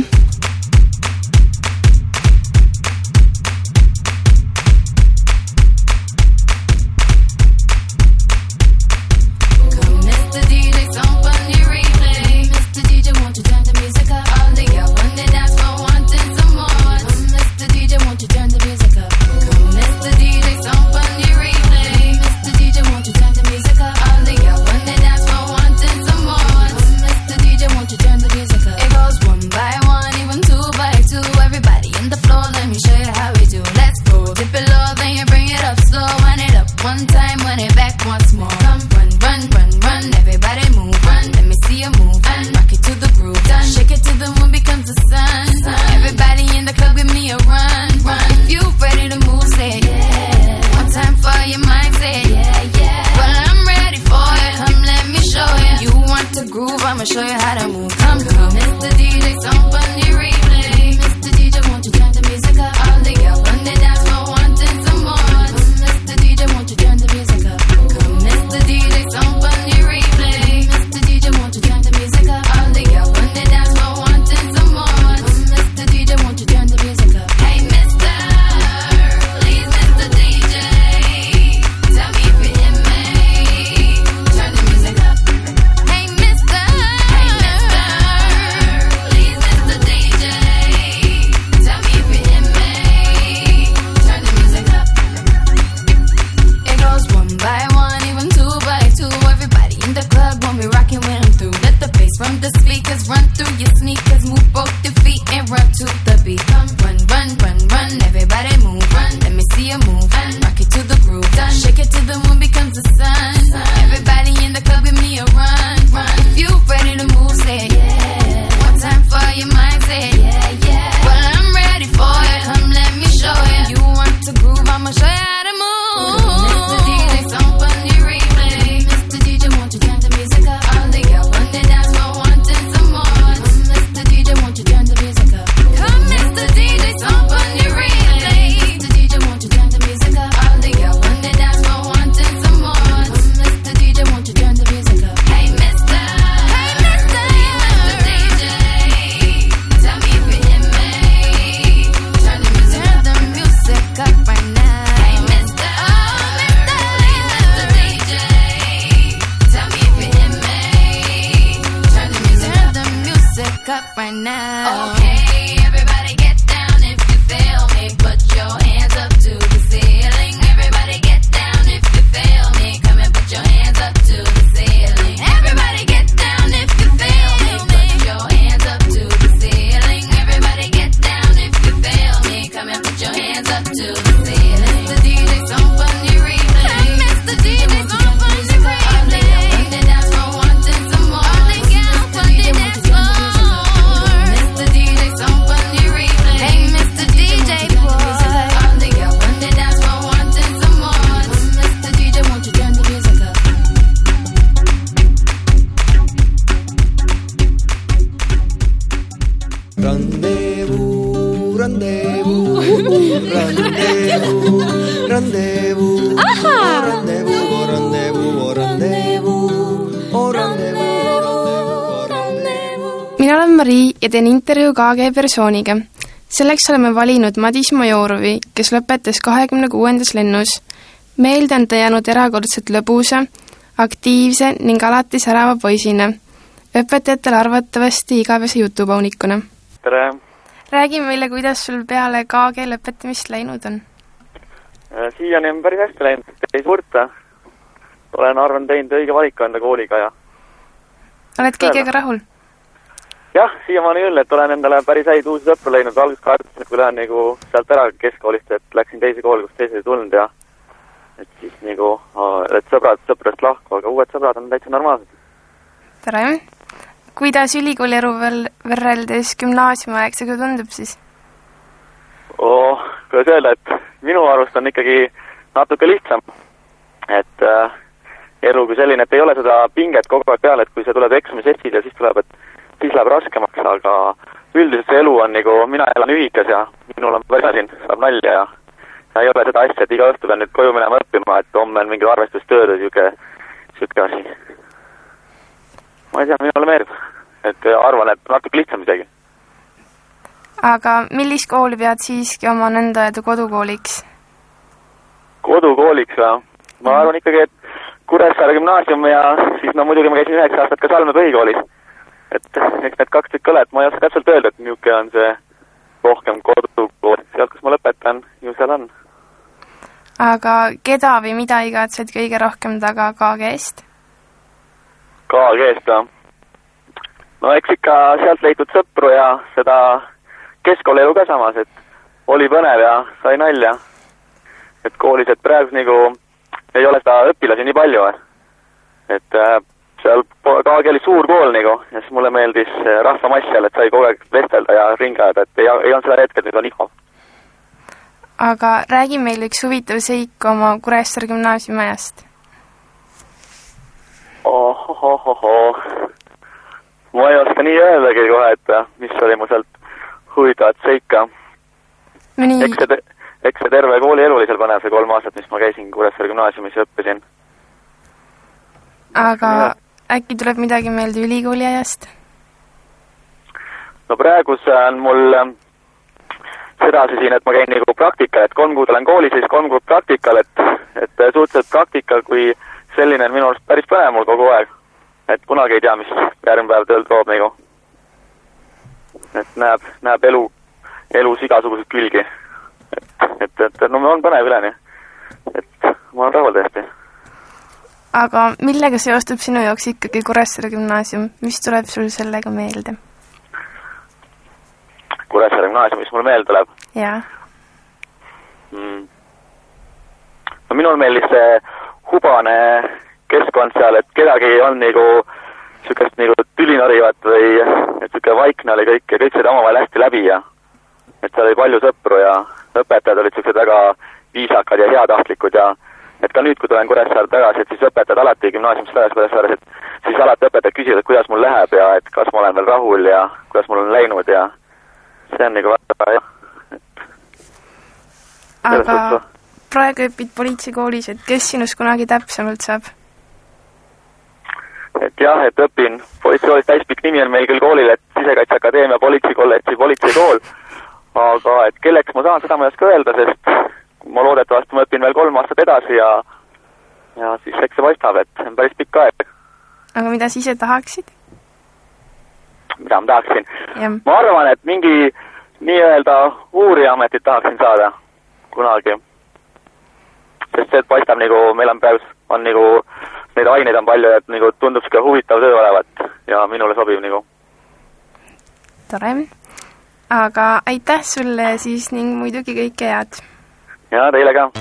Somebody Rendezvous, rendezvous, rendezvous, rendezvous, rendezvous, rendezvous, rendezvous. Mina olen Marii ja teen intervjuu KG persooniga. Selleks oleme valinud Madis Majorovi, kes lõpetas 26. lennus. Meelde on ta jäänud erakordselt lõbusa, aktiivse ning alati särava poisina. Õpetajatel arvatavasti igavese jutupaunikuna. Tere! Räägi meile, kuidas sul peale KG lõpetamist läinud on? Siiani on päris hästi läinud, ei suurta. Olen arvan teinud õige valiku enda kooliga ja... Oled kõigega rahul? Jah, siiamaani küll, et olen endale päris häid uusi sõpru läinud. Alguses kartus, et kui lähen nagu sealt ära keskkoolist, et läksin teise kooli, kus teised ei tulnud ja et siis nagu, et sõpradest lahku, aga uued sõbrad on täitsa normaalsed. Tere! Kuidas ülikooli elu võrreldes gümnaasiumiaegsega tundub siis? Kuidas öelda, et minu arust on ikkagi natuke lihtsam. Et elu kui selline, et ei ole seda pinget kogu aeg peale, et kui sa tuled eksamisessid ja siis läheb raskemaks, aga üldiselt see elu on nagu, mina elan ühikas ja minul on väga siin, saab nalja ja ei ole seda asja, et iga õhtu pean nüüd koju minema õppima, et homme on mingid arvestustööd või siuke asi. Ma ei tea, minule meeldib, et arvan, et natuke lihtsam isegi. Aga millist kooli pead siiski oma nõnda öelda kodukooliks? Kodukooliks või? Ma arvan ikkagi, et Kuressaare gümnaasium ja siis muidugi ma käisin 9 aastat ka Salme põhikoolis. Et eks need 2 tükk ole, et ma ei oska täpselt öelda, et niuke on see rohkem kodukool. Sealt, kus ma lõpetan, ju seal on. Aga keda või mida igatsed kõige rohkem taga KG-st? KG-st, jah. No eks ikka sealt leitud sõpru ja seda keskkoolielu ka samas, et oli põnev ja sai nalja. Et koolis, et praegu nagu ei ole seda õpilasi nii palju. Et seal KG oli suur kool nagu ja siis mulle meeldis rahvamass seal, et sai kogu aeg vestelda ja ringajada, et ei on seda hetket, nüüd on igav. Aga räägi meil üks huvitav seik oma Kuressaare gümnaasiumi ajast. Ma ei oska nii öeldagi kohe, et mis oli mu sealt huvitavat seika. Eks see terve kooli elu oli seal põnev, see 3 aastat, mis ma käisin Kuressaare gümnaasiumis ja õppisin. Aga äkki tuleb midagi meelde ülikooli ajast? No praegu on mul sedasi siin, et ma käin nagu praktikal, et 3 kuud olen koolis, siis 3 kuud praktikal, et suhteliselt praktikal kui selline on minu arust päris põnev mul kogu aeg. Et kunagi ei tea, mis järgmine päev tööl toob nagu. Et näeb elus igasugused külgi. Et no on põnev üleni. Et ma olen rahul tõesti. Aga millega seostub sinu jaoks ikkagi Kuressaare gümnaasium? Mis tuleb sul sellega meelde? Kuressaare gümnaasium, mis mul meelde tuleb? Jaa. No minul meeldis see hubane keskkond seal, et kedagi ei olnud nagu sükest nagu tülinorivat või et süke vaikne oli kõik ja kõik said omavahel hästi läbi ja et seal oli palju sõpru ja õpetajad olid süksed väga viisakad ja heatahtlikud ja et ka nüüd, kui tulen Kuressaare tagasi, et siis õpetajad alati gümnaasiumist tagasi Kuressaares, et siis alati õpetajad küsivad, kuidas mul läheb ja et kas ma olen veel rahul ja kuidas mul on läinud ja see on nagu väga jah. Aga praegu õpid politseikoolis, et kes sinust kunagi täpsemalt saab? Et jah, et õpin politseikoolis, täispikk nimi on meil küll koolil, et Sisekaitseakadeemia politseikolledži politseikool, aga et kelleks ma saan, seda ma ei oska öelda, sest ma loodetavasti ma õpin veel 3 aastat edasi ja siis eks see paistab, et on päris pikk aeg. Aga mida sa ise tahaksid? Mida ma tahaksin? Ja. Ma arvan, et mingi nii-öelda uurijametit tahaksin saada kunagi. Sest see paistab nagu, meil on praegu on nagu, neid aineid on palju, et nagu tundub siuke huvitav töö olevat ja minule sobib nagu. Tore. Aga aitäh sulle siis ning muidugi kõike head. Ja teile ka.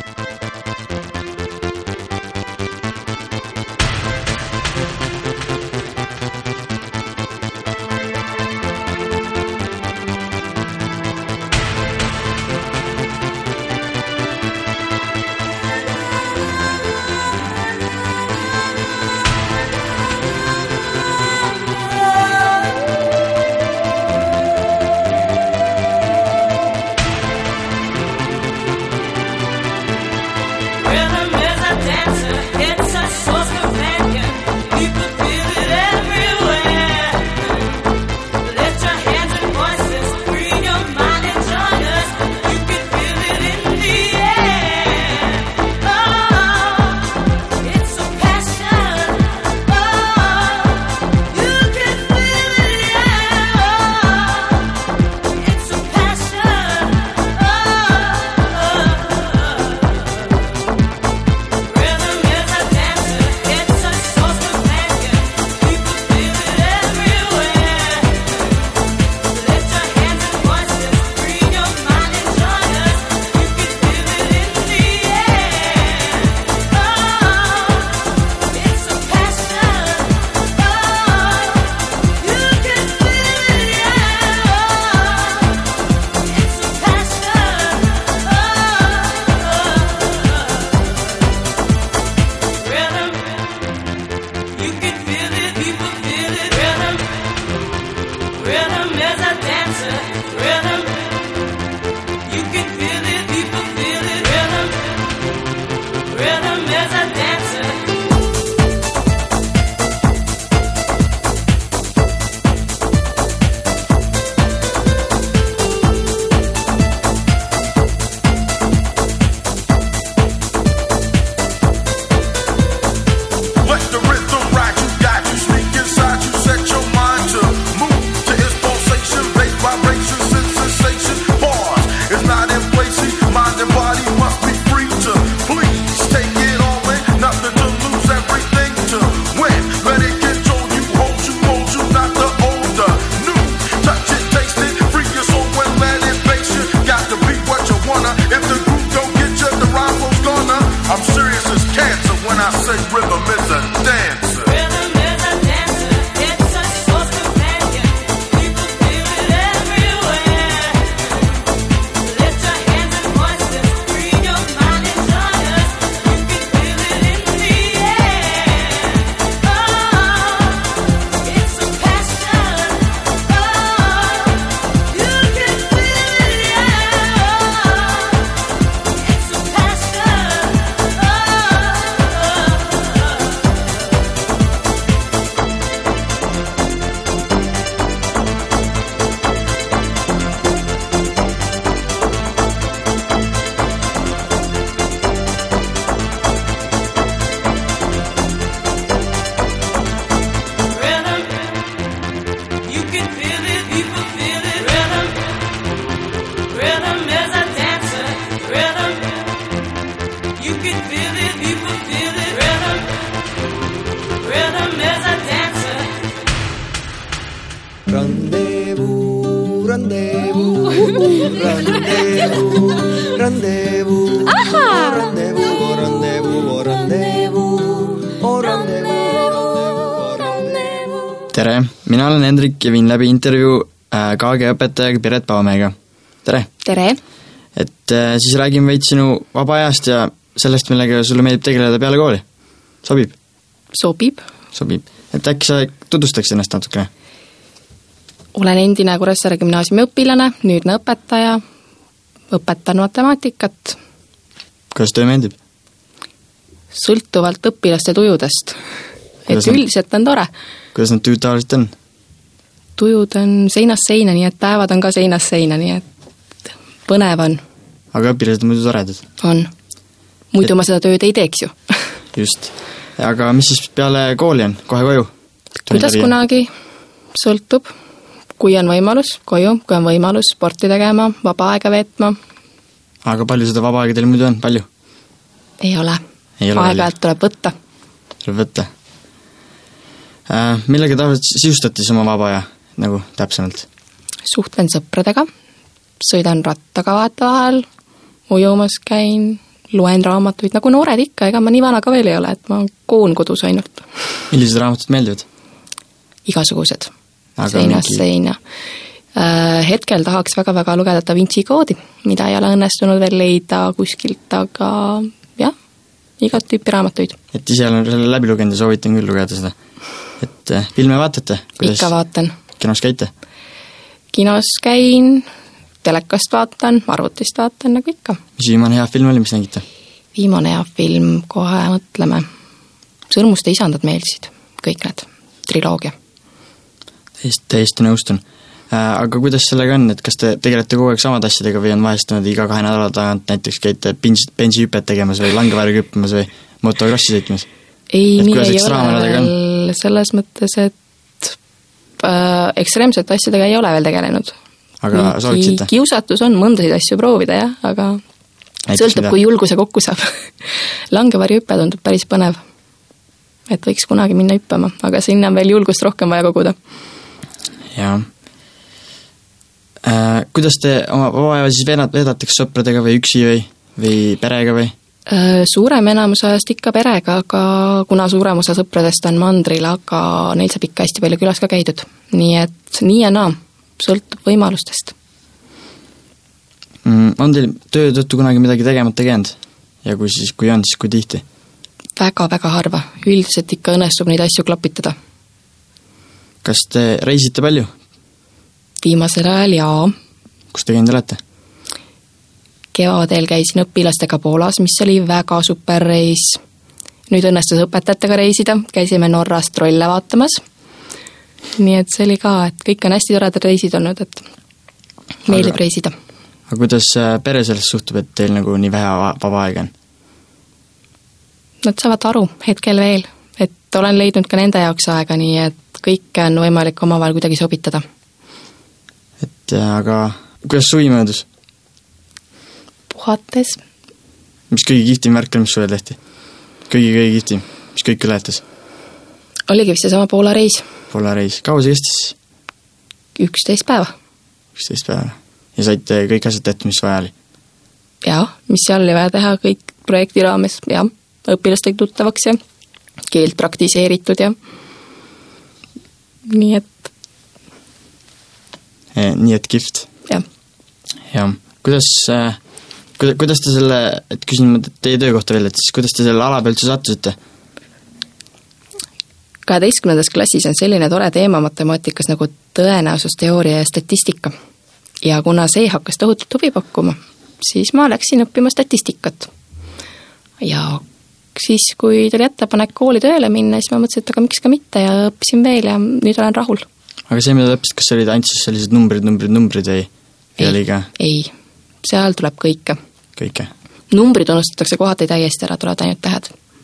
rendezvous, rendezvous, rendezvous, rendezvous, rendezvous, rendezvous. Tere, mina olen Hendrik ja viin läbi intervjuu KG õpetajaga Piret Paomäega. Tere! Tere! Et siis räägime veid sinu vaba ajast ja sellest, millega sulle meeldib tegeleda peale kooli. Sobib? Sobib. Et äkki sa tutvustaks ennast natukene? Olen endine Kuressaare gümnaasiumi õpilane, nüüdne õpetaja, õpetan matemaatikat. Kuidas töö meeldib? Sõltuvalt õpilaste tujudest. Üldiselt on tore. Kuidas need tujud tavaliselt on? Tujud on seinast seina, nii et päevad on ka seinast seina, nii et põnev on. Aga õpilased on muidu toredad? On. Muidu ma seda tööd ei teeks ju. Just. Aga mis siis peale kooli on? Kohe koju? Kuidas kunagi? Sõltub. Kui on võimalus, koju, kui on võimalus sporti tegema, vaba aega veetma. Aga palju seda vaba aega teil muidu on? Palju? Ei ole. Aeg-ajalt tuleb võtta. Millega tavaliselt sisustate siis oma vaba aja, nagu täpsemalt? Suhtlen sõpradega, sõidan rattaga vahetevahel, ujumas käin, loen raamatuid, nagu noored ikka, ega ma nii vana ka veel ei ole, et ma koon kodus ainult. Millised raamatud meeldivad? Igasugused. Seinast seina. Hetkel tahaks väga-väga lugeda Da Vinci koodi, mida ei ole õnnestunud veel leida kuskilt, aga jah, igat tüüpi raamatuid. Et ise olen selle läbi lugenud ja soovitan küll lugeda seda. Et filme vaatate? Ikka vaatan. Kinos käite? Kinos käin, telekast vaatan, arvutist vaatan, nagu ikka. Mis viimane hea film oli, mis nägite? Viimane hea film, kohe mõtleme. Sõrmuste isandad meeldisid, kõik need, triloogia. Täiesti nõustun. Aga kuidas sellega on, et kas te tegelete kogu aeg samad asjadega või on vahest iga 2 nädala tagant näiteks käite bensihüpet tegemas või langevarju hüppamas või motokrossi sõitmas? Ei, nii ei ole veel selles mõttes, et ekstreemsete asjadega ei ole veel tegelenud. Aga sooviksite? Kiusatus on mõndasid asju proovida, jah, aga sõltub, kui julguse kokku saab. Langevarju hüpe tundub päris põnev. Et võiks kunagi minna hüppama, aga sinna on veel julgust rohkem vaja koguda. Jaa. Kuidas te oma vaba aja siis veedateks sõpradega või üksi või perega või? Suurem enamus ajast ikka perega, aga kuna suurem osa sõpradest on mandril, aga neil saab ikka hästi palju külas ka käidud. Nii et nii ja naa, sõltub võimalustest. On teil töö tõttu kunagi midagi tegemata käinud? Ja kui on, siis kui tihti? Väga-väga harva. Üldiselt ikka õnnestub neid asju klapitada. Kas te reisite palju? Viimasel ajal jaa. Kus te käinud olete? Kevadel käisin õpilastega Poolas, mis oli väga super reis. Nüüd õnnestus õpetajatega reisida, käisime Norrast trolle vaatamas. Nii et see oli ka, et kõik on hästi toredad reisid olnud, et meeldib reisida. Aga kuidas pere sellest suhtub, et teil nagu nii vähe vaba aega on? Nad saavad aru hetkel veel, et olen leidnud ka nende jaoks aega, nii et kõike on võimalik omavahel kuidagi sobitada. Et aga kuidas suvi möödus? Puhates. Mis kõige kihtim märk on, mis suvel tehti? Kõige kihtim, mis kõik ületas? Oligi vist see sama Poola reis. Poola reis, kaua see kestis? 11 päeva. 11 päeva. Ja saite kõik asjad tehtud, mis vaja oli? Jaa, mis seal oli vaja teha kõik projekti raames, jah. Õpilastega tuttavaks ja keelt praktiseeritud ja nii et kihvt. Jah. Ja kuidas te selle, et küsin teie töökohta veel, et siis kuidas te selle ala peal üldse sattusite? 12. klassis on selline tore teema matemaatikas nagu tõenäosusteooria ja statistika. Ja kuna see hakkas tohutult huvi pakkuma, siis ma läksin õppima statistikat. Ja siis, kui tuli ettepanek kooli tööle minna, siis ma mõtlesin, et aga miks ka mitte ja õppisin veel ja nüüd olen rahul. Aga see, mida õppisid, kas olid ainult sellised numbrid või oli ka? Ei, seal tuleb kõike. Kõike? Numbrid unustatakse kohati täiesti ära, tulevad ainult tähed.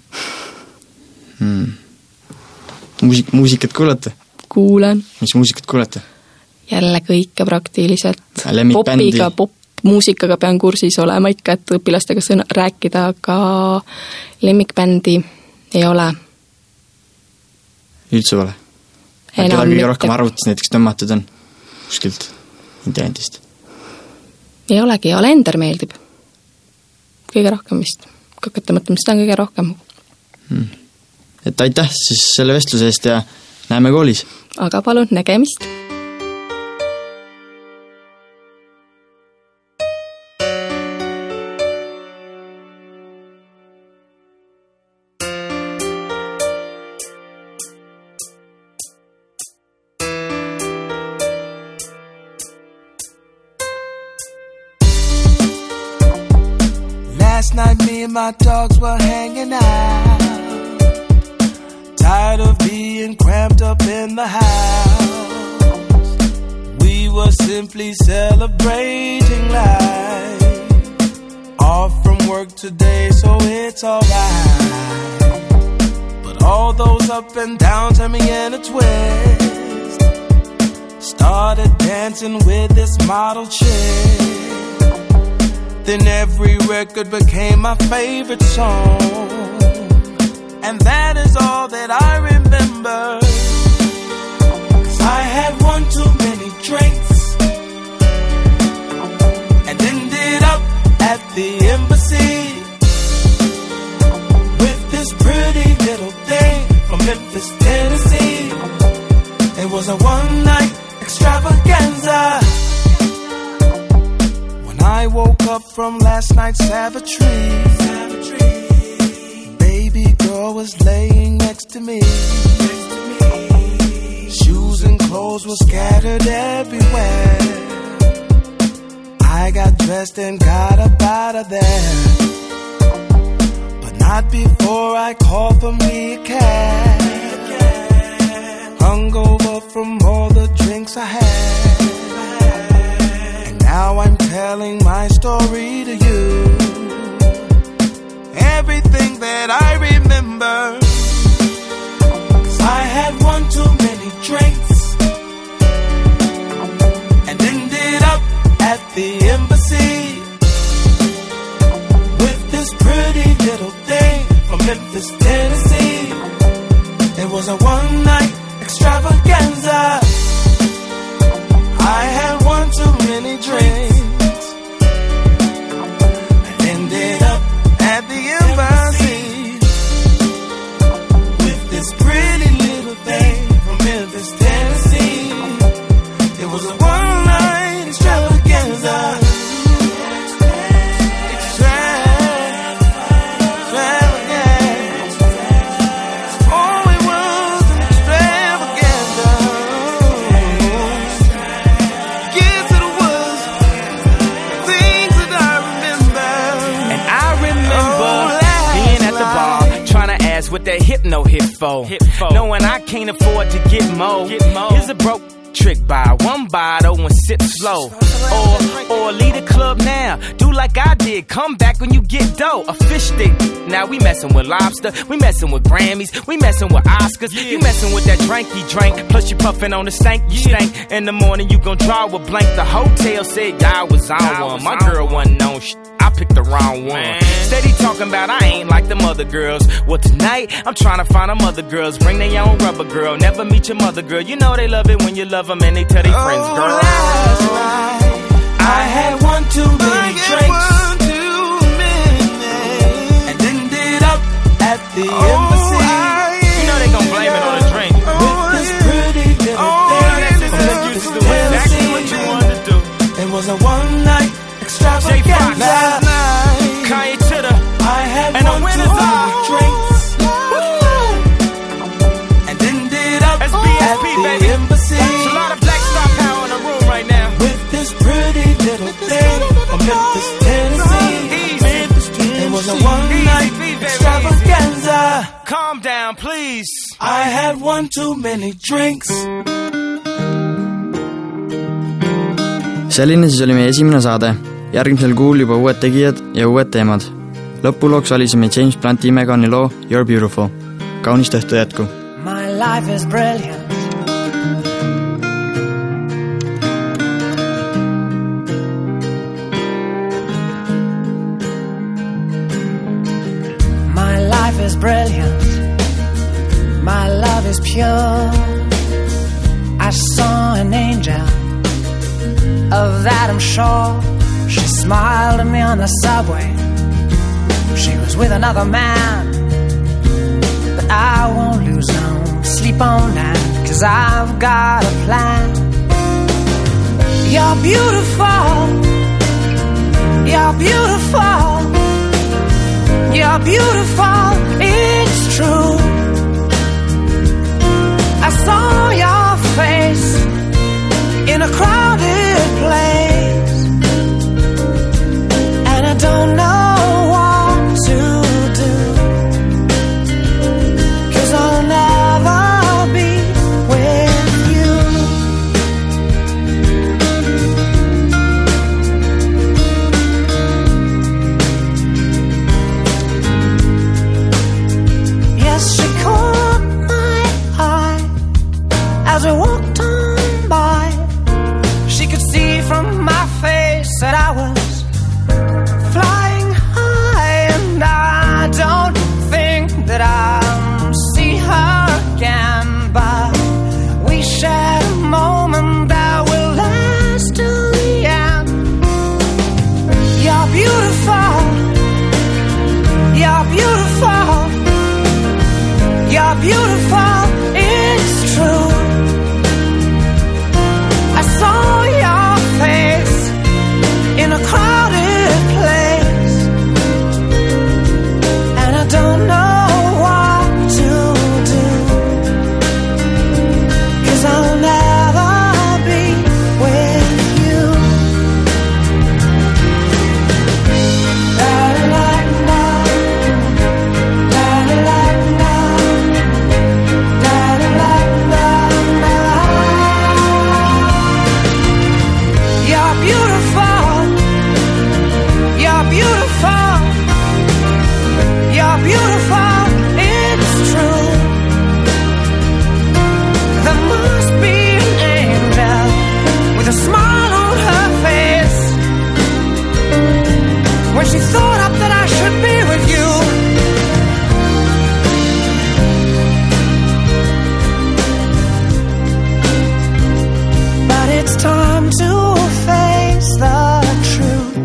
Muusikat kuulate? Kuulen. Mis muusikat kuulate? Jälle kõike praktiliselt. Popiga, muusikaga pean kursis olema ikka, et õpilastega rääkida, aga lemmikbändi ei ole. Üldse pole? Keda kõige rohkem arvutis näiteks tõmmatud on kuskilt internetist? Ei olegi, Alender meeldib. Kõige rohkem vist. Kui hakata mõtlema, seda on kõige rohkem. Et aitäh siis selle vestluse eest ja näeme koolis. Aga palun, nägemist! Last night me and my dogs were hanging out, tired of being cramped up in the house. We were simply celebrating life, off from work today so it's alright. But all those up and downs had me in a twist, started dancing with this model chick. Then every record became my favorite song, and that is all that I remember. 'Cause I had one too many drinks and ended up at the embassy with this pretty little thing from Memphis, Tennessee. It was a one-night extravaganza. I woke up from last night's savagery. Baby girl was laying next to me. Shoes and clothes were scattered everywhere. I got dressed and got up out of there, but not before I called for me a cab. Hungover from all the drinks I had. Now I'm telling my story to you, everything that I remember. 'Cause I had one too many drinks and ended up at the embassy with this pretty little thing from Memphis, Tennessee. It was a one-night extravaganza. I had one too many drinks and ended up at the embassy with this pretty little thing from Memphis, Tennessee. It was a one-night extravaganza. With that hypno hit for, knowing I can't afford to get more. Here's a broke trick, buy one bottle and sip slow, or leave the club now, do like I did, come back when you get dough. A fish stick, now we messing with lobster, we messing with Grammys, we messing with Oscars, you messing with that drank, plus you puffing on the stank, you stank. In the morning you gon' draw a blank. The hotel said y'all was on one, my girl wasn't on shit, I picked the wrong one. Steady talking about I ain't like them other girls. Well tonight I'm trying to find them other girls, bring their own rubber girl, never meet your mother girl. You know they love it when you love them and they tell their friends, girl. Last night I had one too many drinks and ended up at the embassy. You know they gon' blame it on the drink. With this pretty little thing from exactly what you wanted to do. It was a one-night extravaganza. Last night Kanye to the I had and one too many drinks and ended up at the embassy. There's a lot of black star power in the room right now. With this pretty little thing from Memphis, Tennessee. It was a one-night extravaganza. Calm down, please. I had one too many drinks. Selline siis oli meie esimene saade. Järgmisel kuul juba uued tegijad ja uued teemad. Lõpulooks valisime James Blunti Megani loo You're Beautiful. Kaunist õhtu jätku. My life is brilliant. My life is brilliant. My love is pure. I saw an angel of that I'm sure. She smiled at me on the subway. She was with another man, but I won't lose no sleep on that, 'cause I've got a plan. You're beautiful, you're beautiful, you're beautiful, it's true. I saw your face in a crowded place, and I don't know what to do, 'cause I'll never be with you. Yes, she caught my eye as we walked on by. She could see from my face that I was flying high, and I don't think that I'll see her again, but we shared a moment that will last till the end. You're beautiful, you're beautiful, you're beautiful, it's true. I saw your face in a crowded place, and I don't know what to do, 'cause I'll never be with you. La la la la, la la la la, la la la la la. You're beautiful, you're beautiful, you're beautiful, it's true. There must be an angel with a smile on her face when she thought up that I should be with you. But it's time to face the truth.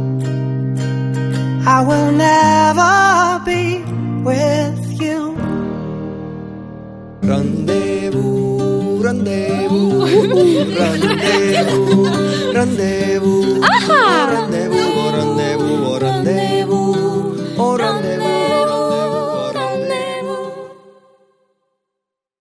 I will never be with you. Rendezvous, rendezvous, rendezvous, rendezvous.